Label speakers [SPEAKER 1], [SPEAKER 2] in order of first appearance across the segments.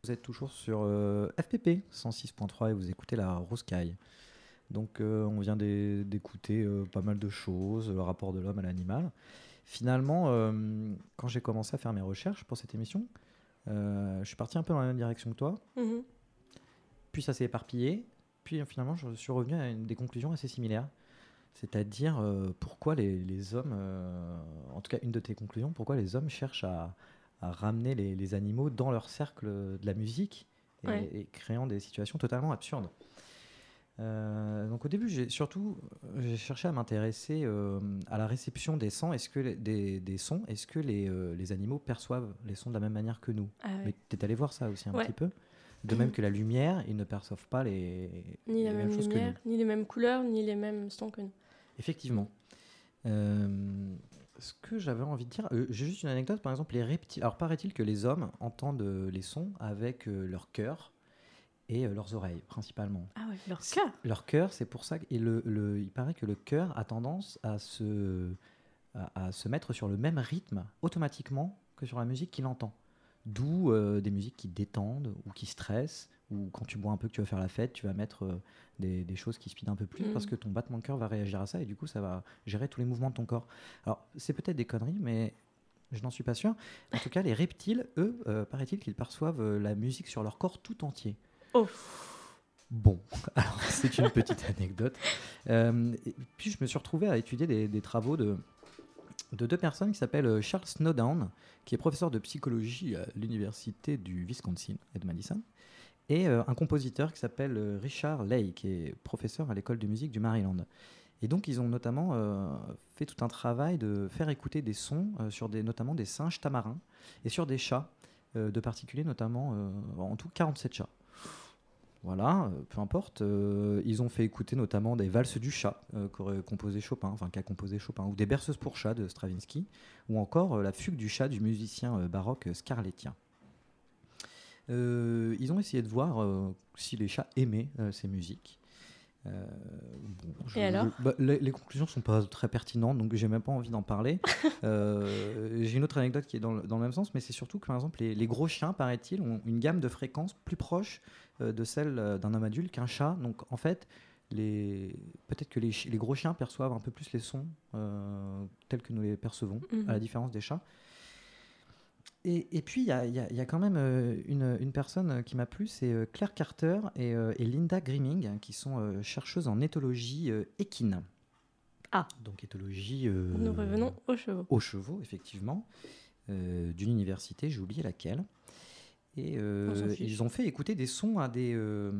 [SPEAKER 1] vous êtes toujours sur FPP 106.3 et vous écoutez la Rouscaille. Donc on vient d'écouter pas mal de choses, le rapport de l'homme à l'animal. Finalement, quand j'ai commencé à faire mes recherches pour cette émission, je suis parti un peu dans la même direction que toi.
[SPEAKER 2] Mhm.
[SPEAKER 1] Puis ça s'est éparpillé. Puis finalement, je suis revenu à des conclusions assez similaires. C'est-à-dire pourquoi les hommes, en tout cas une de tes conclusions, pourquoi les hommes cherchent à ramener les animaux dans leur cercle de la musique et créant des situations totalement absurdes. Donc au début, j'ai cherché à m'intéresser à la réception des sons. Est-ce que des sons, est-ce que les animaux perçoivent les sons de la même manière que nous? Mais tu es allé voir ça aussi un petit peu. De même que la lumière, ils ne perçoivent pas
[SPEAKER 2] ni
[SPEAKER 1] les
[SPEAKER 2] la
[SPEAKER 1] mêmes
[SPEAKER 2] même
[SPEAKER 1] choses
[SPEAKER 2] lumière,
[SPEAKER 1] que nous.
[SPEAKER 2] ni les mêmes couleurs, ni les mêmes sons que nous.
[SPEAKER 1] Effectivement. Ce que j'avais envie de dire, j'ai juste une anecdote, par exemple, les reptiles. Alors, paraît-il que les hommes entendent les sons avec leur cœur et leurs oreilles, principalement.
[SPEAKER 2] Ah ouais, leur cœur.
[SPEAKER 1] Leur cœur, c'est pour ça. Il paraît que le cœur a tendance à se mettre sur le même rythme automatiquement que sur la musique qu'il entend. D'où des musiques qui détendent ou qui stressent, ou quand tu bois un peu que tu vas faire la fête, tu vas mettre des choses qui speedent un peu plus parce que ton battement de cœur va réagir à ça et du coup ça va gérer tous les mouvements de ton corps. Alors c'est peut-être des conneries, mais je n'en suis pas sûr. En tout cas, les reptiles, eux, paraît-il qu'ils perçoivent la musique sur leur corps tout entier.
[SPEAKER 2] Oh.
[SPEAKER 1] Bon, alors c'est une petite anecdote. Et puis je me suis retrouvé à étudier des travaux de deux personnes qui s'appellent Charles Snowdown, qui est professeur de psychologie à l'université du Wisconsin et de Madison, et un compositeur qui s'appelle Richard Leigh, qui est professeur à l'école de musique du Maryland. Et donc ils ont notamment fait tout un travail de faire écouter des sons sur notamment des singes tamarins et sur des chats de particuliers, notamment en tout 47 chats. Voilà, peu importe. Ils ont fait écouter notamment des valses du chat qu'a composé Chopin, ou des berceuses pour chat de Stravinsky, ou encore la fugue du chat du musicien baroque Scarlettien. Ils ont essayé de voir si les chats aimaient ces musiques.
[SPEAKER 2] Et alors
[SPEAKER 1] les conclusions ne sont pas très pertinentes, donc j'ai même pas envie d'en parler. J'ai une autre anecdote qui est dans le même sens, mais c'est surtout que par exemple les gros chiens, paraît-il, ont une gamme de fréquences plus proche de celle d'un homme adulte qu'un chat. Donc en fait, peut-être que les gros chiens perçoivent un peu plus les sons tels que nous les percevons, à la différence des chats. Et puis, il y a quand même une personne qui m'a plu, c'est Claire Carter et Linda Grimming, qui sont chercheuses en éthologie équine.
[SPEAKER 2] Ah.
[SPEAKER 1] Donc, éthologie...
[SPEAKER 2] Nous revenons aux chevaux.
[SPEAKER 1] Aux chevaux, effectivement, d'une université, j'ai oublié laquelle. Et ils ont fait écouter des sons à des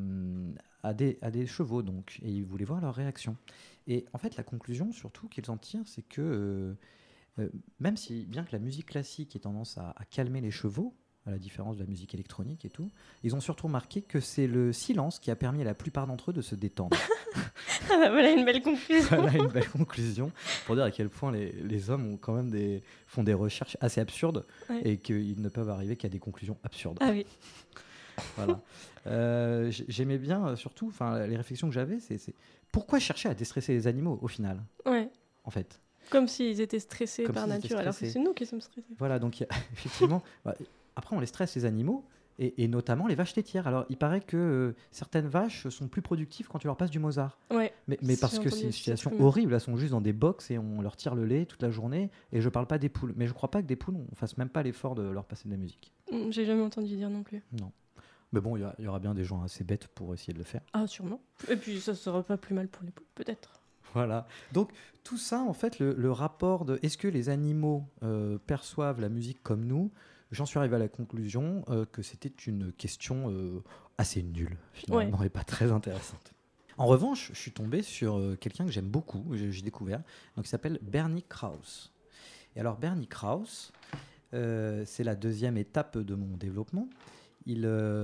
[SPEAKER 1] chevaux, donc, et ils voulaient voir leur réaction. Et en fait, la conclusion, surtout, qu'ils en tirent, c'est que... même si, bien que la musique classique ait tendance à calmer les chevaux, à la différence de la musique électronique et tout, ils ont surtout remarqué que c'est le silence qui a permis à la plupart d'entre eux de se détendre.
[SPEAKER 2] Voilà une belle conclusion.
[SPEAKER 1] Voilà une belle conclusion pour dire à quel point les hommes ont quand même font des recherches assez absurdes et qu'ils ne peuvent arriver qu'à des conclusions absurdes.
[SPEAKER 2] Ah oui.
[SPEAKER 1] Voilà. J'aimais bien, surtout, les réflexions que j'avais, c'est pourquoi chercher à déstresser les animaux au final, en fait.
[SPEAKER 2] Comme s'ils étaient stressés par nature, alors que c'est nous qui sommes stressés.
[SPEAKER 1] Voilà, donc effectivement, après on les stresse les animaux, et notamment les vaches laitières. Alors il paraît que certaines vaches sont plus productives quand tu leur passes du Mozart.
[SPEAKER 2] Ouais,
[SPEAKER 1] mais parce que c'est une situation horrible, elles sont juste dans des box et on leur tire le lait toute la journée, et je parle pas des poules. Mais je crois pas que des poules, on fasse même pas l'effort de leur passer de la musique.
[SPEAKER 2] J'ai jamais entendu dire non plus.
[SPEAKER 1] Non. Mais bon, il y aura bien des gens assez bêtes pour essayer de le faire.
[SPEAKER 2] Ah, sûrement. Et puis ça sera pas plus mal pour les poules, peut-être.
[SPEAKER 1] Voilà. Donc tout ça, en fait, le rapport de est-ce que les animaux perçoivent la musique comme nous, j'en suis arrivé à la conclusion que c'était une question assez nulle, finalement, et pas très intéressante. En revanche, je suis tombé sur quelqu'un que j'aime beaucoup, j'ai découvert, donc il s'appelle Bernie Krause. Et alors Bernie Krause, c'est la deuxième étape de mon développement. Il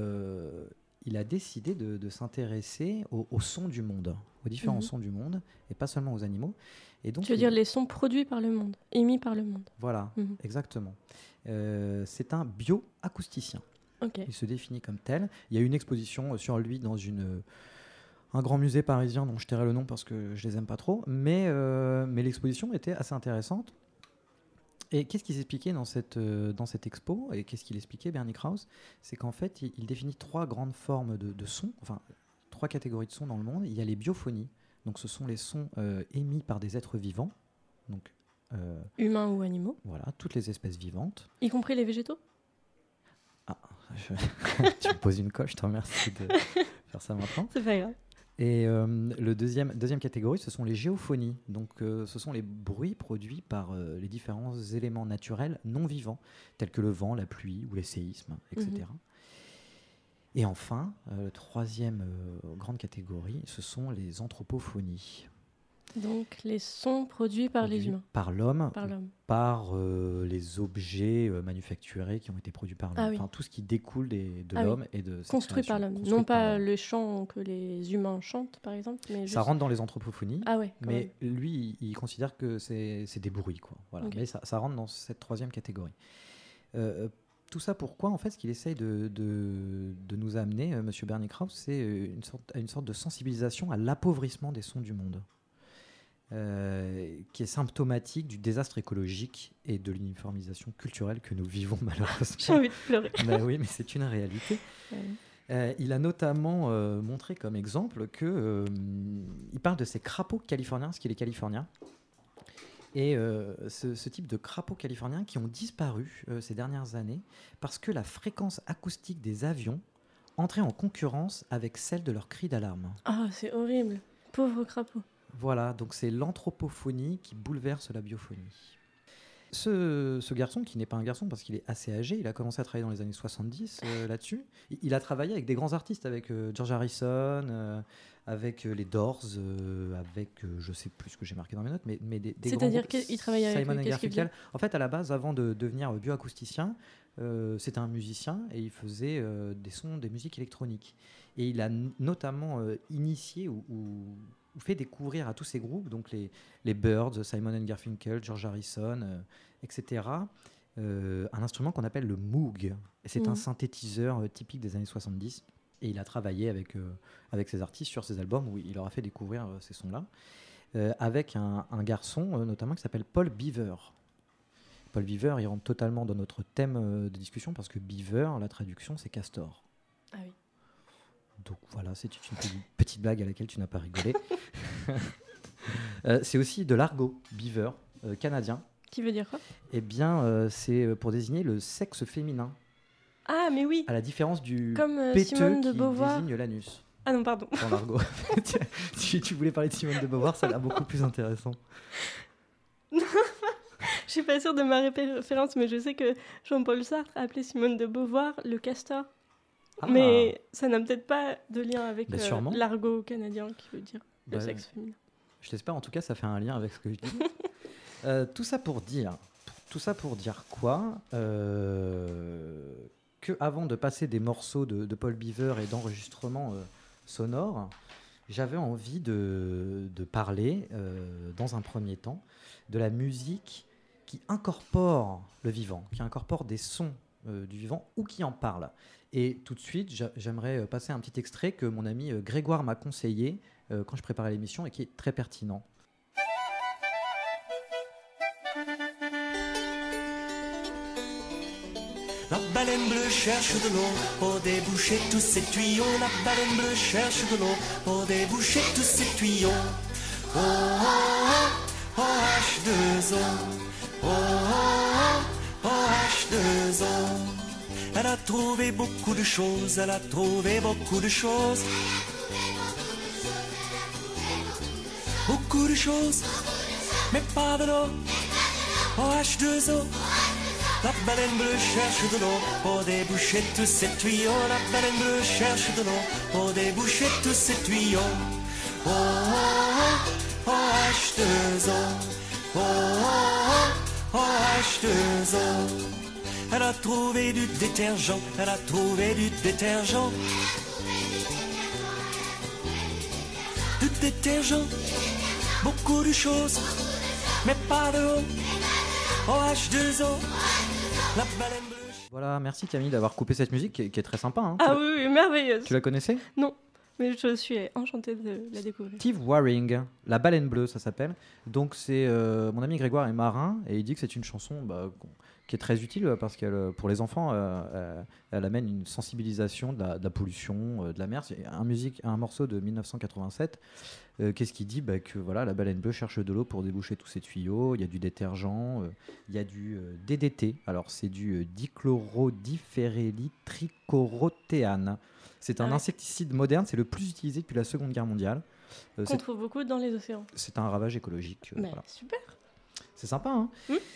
[SPEAKER 1] a décidé de s'intéresser aux sons du monde, aux différents sons du monde, et pas seulement aux animaux. Et donc,
[SPEAKER 2] tu veux dire les sons produits par le monde, émis par le monde.
[SPEAKER 1] Voilà, exactement. C'est un bioacousticien.
[SPEAKER 2] Okay.
[SPEAKER 1] Il se définit comme tel. Il y a une exposition sur lui dans un grand musée parisien dont je tairai le nom parce que je les aime pas trop, mais l'exposition était assez intéressante. Et qu'est-ce qu'il expliquait dans cette expo, et qu'est-ce qu'il expliquait, Bernie Krause? C'est qu'en fait, il définit 3 grandes formes de sons, enfin 3 catégories de sons dans le monde. Il y a les biophonies, donc ce sont les sons émis par des êtres vivants, donc
[SPEAKER 2] humains ou animaux.
[SPEAKER 1] Voilà, toutes les espèces vivantes.
[SPEAKER 2] Y compris les végétaux?
[SPEAKER 1] Ah, tu me poses une coche, je te remercie de faire ça maintenant.
[SPEAKER 2] C'est pas grave.
[SPEAKER 1] Et le deuxième catégorie, ce sont les géophonies. Donc, ce sont les bruits produits par les différents éléments naturels non vivants, tels que le vent, la pluie ou les séismes, etc. Et enfin, troisième grande catégorie, ce sont les anthropophonies.
[SPEAKER 2] Donc, les sons produits par les humains.
[SPEAKER 1] Par l'homme. Par les objets manufacturés qui ont été produits par l'homme. Enfin, tout ce qui découle de l'homme et de cette
[SPEAKER 2] construit par l'homme. Non pas le chant que les humains chantent, par exemple. Mais
[SPEAKER 1] ça rentre dans les anthropophonies.
[SPEAKER 2] Mais
[SPEAKER 1] lui, il considère que c'est des bruits, quoi. Voilà. Okay. Mais ça rentre dans cette troisième catégorie. Tout ça pourquoi, en fait, ce qu'il essaye de nous amener, M. Bernie Krause, c'est une sorte de sensibilisation à l'appauvrissement des sons du monde. Qui est symptomatique du désastre écologique et de l'uniformisation culturelle que nous vivons malheureusement.
[SPEAKER 2] J'ai envie de pleurer.
[SPEAKER 1] Oui, mais c'est une réalité. Il a notamment montré comme exemple il parle de ces crapauds californiens, parce qu'il est californien, et ce type de crapauds californiens qui ont disparu ces dernières années parce que la fréquence acoustique des avions entrait en concurrence avec celle de leurs cris d'alarme.
[SPEAKER 2] Ah, c'est horrible. Pauvres crapauds.
[SPEAKER 1] Voilà, donc c'est l'anthropophonie qui bouleverse la biophonie. Ce garçon, qui n'est pas un garçon parce qu'il est assez âgé, il a commencé à travailler dans les années 70 là-dessus. Il a travaillé avec des grands artistes, avec George Harrison, avec les Doors, avec, je ne sais plus ce que j'ai marqué dans mes notes, mais des
[SPEAKER 2] c'est-à-dire qu'il travaillait avec
[SPEAKER 1] Simon & Garfunkel. En fait, à la base, avant de devenir bioacousticien, c'était un musicien et il faisait des musiques électroniques. Et il a notamment initié ou fait découvrir à tous ces groupes, donc les Byrds, Simon & Garfunkel, George Harrison, etc., un instrument qu'on appelle le Moog. Et c'est un synthétiseur typique des années 70. Et il a travaillé avec ces artistes sur ces albums où il leur a fait découvrir ces sons-là, avec un garçon notamment qui s'appelle Paul Beaver. Paul Beaver, il rentre totalement dans notre thème de discussion parce que Beaver, la traduction, c'est castor.
[SPEAKER 2] Ah oui.
[SPEAKER 1] Donc voilà, c'est une petite blague à laquelle tu n'as pas rigolé. C'est aussi de l'argot, beaver, canadien.
[SPEAKER 2] Qui veut dire quoi?
[SPEAKER 1] Eh bien, c'est pour désigner le sexe féminin.
[SPEAKER 2] Ah, mais oui.
[SPEAKER 1] À la différence du
[SPEAKER 2] péteux Simone de Beauvoir.
[SPEAKER 1] Qui désigne l'anus.
[SPEAKER 2] Ah non, pardon.
[SPEAKER 1] Dans l'argot. tu voulais parler de Simone de Beauvoir, ça a l'air beaucoup plus intéressant.
[SPEAKER 2] Je suis pas sûre de ma référence, mais je sais que Jean-Paul Sartre a appelé Simone de Beauvoir le castor. Ah. Mais ça n'a peut-être pas de lien avec l'argot canadien qui veut dire le sexe féminin.
[SPEAKER 1] Je l'espère, en tout cas, ça fait un lien avec ce que je dis. Tout ça pour dire quoi que avant de passer des morceaux de Paul Beaver et d'enregistrements sonores, j'avais envie de parler, dans un premier temps, de la musique qui incorpore le vivant, qui incorpore des sons du vivant ou qui en parle. Et tout de suite, j'aimerais passer un petit extrait que mon ami Grégoire m'a conseillé quand je préparais l'émission et qui est très pertinent.
[SPEAKER 3] La baleine bleue cherche de l'eau pour déboucher tous ses tuyaux. La baleine bleue cherche de l'eau pour déboucher tous ses tuyaux. Oh, oh, oh, oh, H2O. Oh, oh, oh, H2O. Elle a trouvé beaucoup de choses, elle a trouvé beaucoup de choses. Beaucoup de choses, mais pas de l'eau. Oh, H2O. La baleine bleue cherche de l'eau pour déboucher tous ses tuyaux. La baleine bleue cherche de l'eau pour déboucher tous ses tuyaux. Oh, oh, oh, oh, H2O. Oh, oh, oh, H2O. Elle a trouvé du détergent, elle a trouvé du détergent. Du détergent, beaucoup de choses, mais pas de l'eau. Oh, H2O. La baleine bleue.
[SPEAKER 1] Voilà, merci Camille d'avoir coupé cette musique qui est très sympa. Hein.
[SPEAKER 2] Ah oui, merveilleuse.
[SPEAKER 1] Tu la connaissais?
[SPEAKER 2] Non. Mais je suis enchantée de la découvrir.
[SPEAKER 1] Steve Waring, La Baleine Bleue, ça s'appelle. Donc c'est mon ami Grégoire est marin et il dit que c'est une chanson qui est très utile parce qu'elle, pour les enfants, elle amène une sensibilisation de la pollution de la mer. C'est un morceau de 1987. Qu'est-ce qu'il dit que voilà, la baleine bleue cherche de l'eau pour déboucher tous ses tuyaux. Il y a du détergent, il y a du DDT. Alors c'est du dichlorodiphérylitrichlorothéane. C'est un insecticide moderne, c'est le plus utilisé depuis la Seconde Guerre mondiale.
[SPEAKER 2] Qu'on trouve beaucoup dans les océans.
[SPEAKER 1] C'est un ravage écologique.
[SPEAKER 2] Voilà. Super.
[SPEAKER 1] C'est sympa, hein.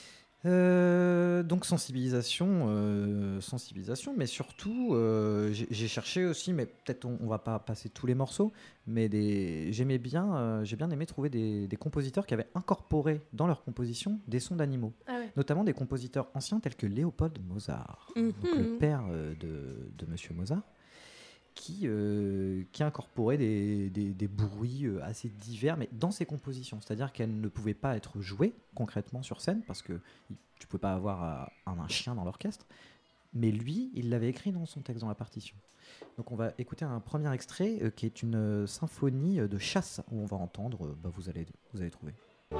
[SPEAKER 1] Donc sensibilisation, mais surtout j'ai cherché aussi, mais peut-être on va pas passer tous les morceaux, mais j'ai bien aimé trouver des compositeurs qui avaient incorporé dans leur composition des sons d'animaux, notamment des compositeurs anciens tels que Léopold Mozart, donc le père de Monsieur Mozart, qui incorporait des bruits assez divers, mais dans ses compositions. C'est-à-dire qu'elles ne pouvaient pas être jouées concrètement sur scène, parce que tu ne pouvais pas avoir un chien dans l'orchestre, mais lui, il l'avait écrit dans son texte, dans la partition. Donc on va écouter un premier extrait qui est une symphonie de chasse, où on va entendre, vous allez trouver.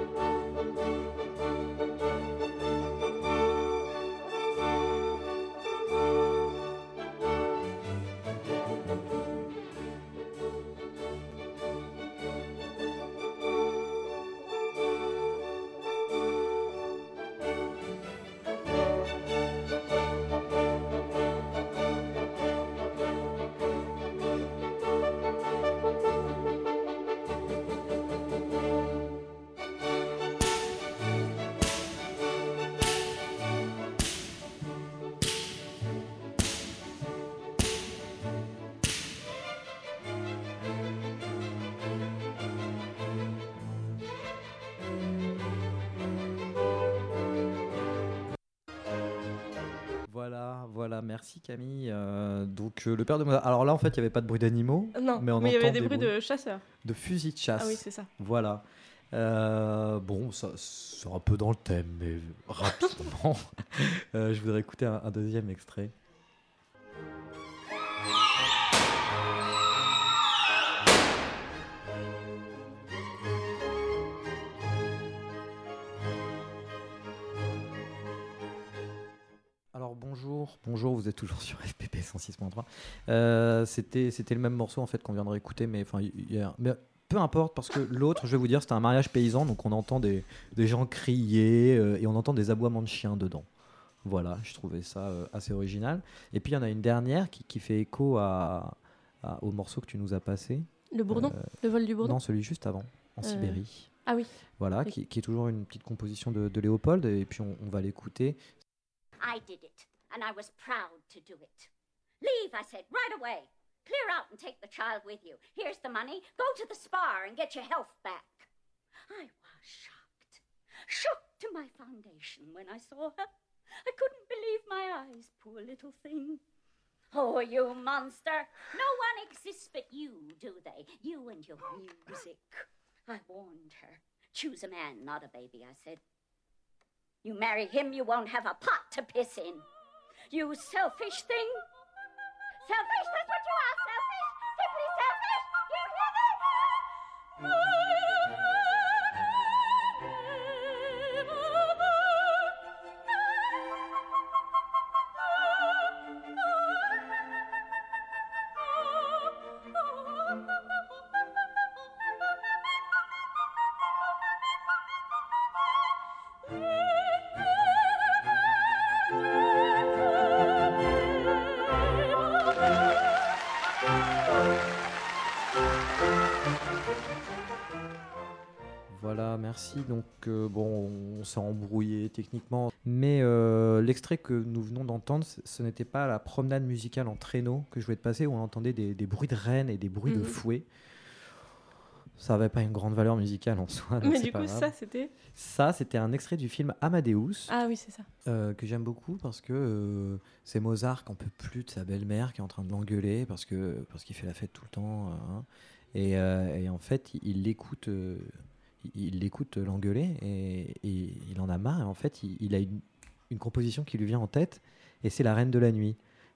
[SPEAKER 1] Voilà, merci Camille. Donc le père de Mozart. Alors là, en fait, il n'y avait pas de bruit d'animaux.
[SPEAKER 2] Non, mais il y avait des bruits de chasseurs.
[SPEAKER 1] De fusils de chasse.
[SPEAKER 2] Ah oui, c'est ça.
[SPEAKER 1] Voilà. Ça c'est un peu dans le thème, mais rapidement. Je voudrais écouter un deuxième extrait. Bonjour, vous êtes toujours sur FPP 106.3. C'était le même morceau en fait qu'on vient de réécouter, mais peu importe, parce que l'autre, je vais vous dire, c'était un mariage paysan, donc on entend des gens crier et on entend des aboiements de chiens dedans. Voilà, je trouvais ça assez original. Et puis il y en a une dernière qui fait écho au morceau que tu nous as passé.
[SPEAKER 2] Le bourdon, le vol du bourdon.
[SPEAKER 1] Non, celui juste avant, en Sibérie.
[SPEAKER 2] Ah oui.
[SPEAKER 1] Voilà, oui. Qui est toujours une petite composition de Léopold, et puis on va l'écouter.
[SPEAKER 4] I did it, and I was proud to do it. Leave, I said, right away. Clear out and take the child with you. Here's the money. Go to the spa and get your health back. I was shocked to my foundation when I saw her. I couldn't believe my eyes, poor little thing. Oh, you monster. No one exists but you, do they? You and your music. I warned her. Choose a man, not a baby, I said. You marry him, you won't have a pot to piss in. You selfish thing. Selfish, that's what you are, selfish. Simply selfish. You hear this?
[SPEAKER 1] Voilà, merci. Donc, on s'est embrouillé techniquement. Mais l'extrait que nous venons d'entendre, ce n'était pas la promenade musicale en traîneau que je voulais te passer, où on entendait des bruits de rennes et des bruits de fouet. Ça n'avait pas une grande valeur musicale en soi.
[SPEAKER 2] Mais du coup,
[SPEAKER 1] ça, c'était un extrait du film Amadeus.
[SPEAKER 2] Ah oui, c'est ça.
[SPEAKER 1] Que j'aime beaucoup parce que c'est Mozart qui n'en peut plus de sa belle-mère qui est en train de l'engueuler parce qu'il fait la fête tout le temps. Et en fait, il l'écoute l'engueuler et il en a marre. Et en fait, il a une composition qui lui vient en tête et c'est La Reine de la Nuit.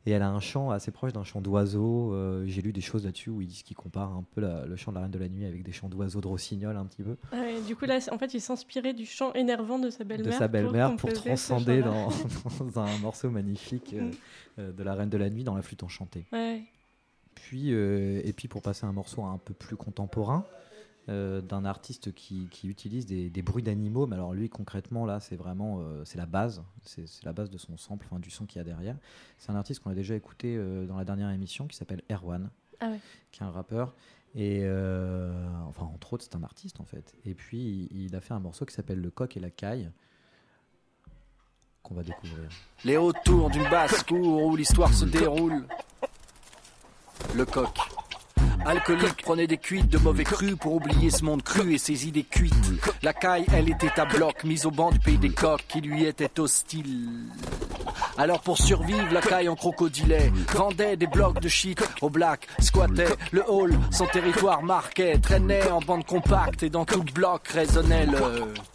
[SPEAKER 1] Et elle a un chant assez proche d'un chant d'oiseau. J'ai lu des choses là-dessus où ils disent qu'ils comparent un peu le chant de la Reine de la Nuit avec des chants d'oiseaux de rossignol un petit peu.
[SPEAKER 2] Ouais, du coup, là, en fait, il s'inspirait du chant énervant de sa belle-mère.
[SPEAKER 1] De sa belle-mère pour transcender dans un morceau magnifique de la Reine de la Nuit dans la flûte enchantée.
[SPEAKER 2] Ouais.
[SPEAKER 1] Et puis pour passer à un morceau un peu plus contemporain, d'un artiste qui utilise des bruits d'animaux, mais alors lui concrètement là c'est vraiment c'est la base de son sample, du son qu'il y a derrière. C'est un artiste qu'on a déjà écouté dans la dernière émission qui s'appelle Erwan, qui est un rappeur et entre autres c'est un artiste en fait. Et puis il a fait un morceau qui s'appelle Le Coq et la Caille qu'on va découvrir.
[SPEAKER 5] Les hauts tours d'une basse-cour où l'histoire se déroule. Le coq alcoolique prenait des cuites de mauvais crus pour oublier ce monde cru et ses idées cuites. La caille, elle était à bloc, mise au banc du pays des coqs qui lui était hostile. Alors pour survivre, la caille en crocodilait, vendait des blocs de shit au black, squattait le hall, son territoire marquait, traînait en bande compacte et dans tout le bloc résonnait le...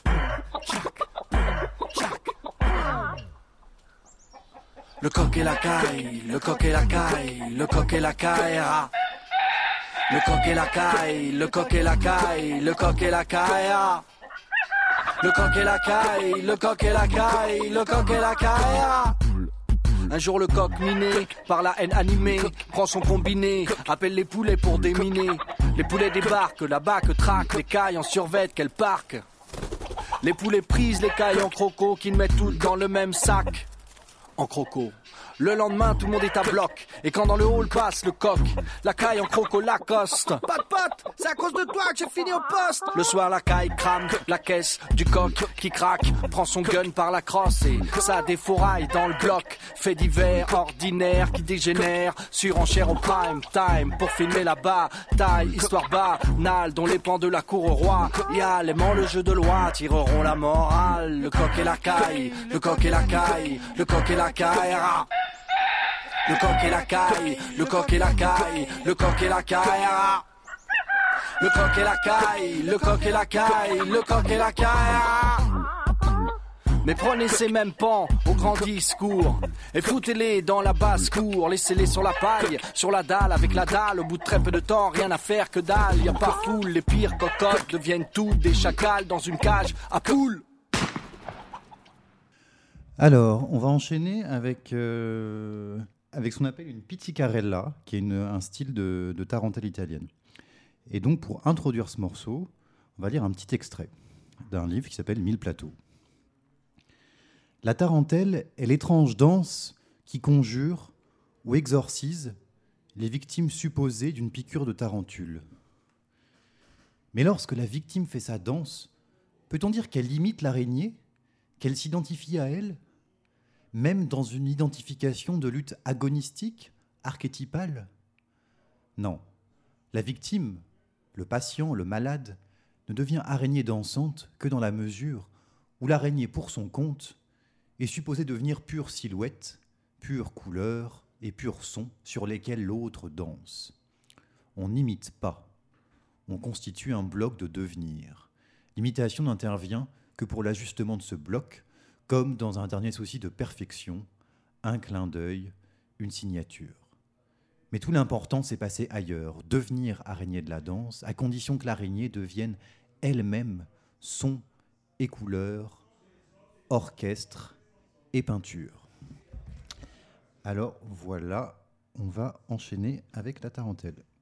[SPEAKER 5] Le coq et la caille, le coq et la caille, le coq et la caille, ah. Le coq et la caille, le coq et la caille, le coq et la caille, ah. Le coq et la caille, le coq et la caille, le coq et la caille, ah. Un jour le coq miné par la haine animée prend son combiné, appelle les poulets pour déminer. Les poulets débarquent, la bac traque, les cailles en survêt qu'elle parque. Les poulets prisent les cailles en croco qu'ils mettent toutes dans le même sac. En croco. Le lendemain, tout le monde est à bloc. Et quand dans le hall passe le coq, la caille en croco l'accoste. Pas de pote, c'est à cause de toi que j'ai fini au poste. Le soir, la caille crame la caisse du coq qui craque, prend son gun par la crosse et ça défouraille dans le bloc. Fait divers ordinaire qui dégénère, surenchère au prime time pour filmer la bataille. Histoire banale dont les plans de la cour au roi. Y'a l'aimant le jeu de loi, tireront la morale. Le coq et la caille, le coq et la caille, le coq et la caille. Ah. Le coq et la caille, le coq et la caille, le coq et la caille, ah. Le coq et la caille, le coq et la caille, le coq et la caille, ah. Mais prenez ces mêmes pans au grand discours et foutez-les dans la basse-cour, laissez-les sur la paille, sur la dalle, avec la dalle, au bout de très peu de temps, rien à faire que dalle, y a pas foule, les pires cocottes deviennent toutes des chacals dans une cage à poules.
[SPEAKER 6] Alors, on va enchaîner avec ce qu'on appelle une pizzicarella, qui est un style de tarentelle italienne. Et donc, pour introduire ce morceau, on va lire un petit extrait d'un livre qui s'appelle 1000 plateaux. La tarentelle est l'étrange danse qui conjure ou exorcise les victimes supposées d'une piqûre de tarentule. Mais lorsque la victime fait sa danse, peut-on dire qu'elle imite l'araignée, qu'elle s'identifie à elle ? Même dans une identification de lutte agonistique, archétypale ? Non. La victime, le patient, le malade, ne devient araignée dansante que dans la mesure où l'araignée, pour son compte, est supposée devenir pure silhouette, pure couleur et pur son sur lesquels l'autre danse. On n'imite pas, on constitue un bloc de devenir. L'imitation n'intervient que pour l'ajustement de ce bloc, comme dans un dernier souci de perfection, un clin d'œil, une signature. Mais tout l'important, c'est passer ailleurs, devenir araignée de la danse, à condition que l'araignée devienne elle-même son et couleur, orchestre et peinture. Alors voilà, on va enchaîner avec la tarentelle.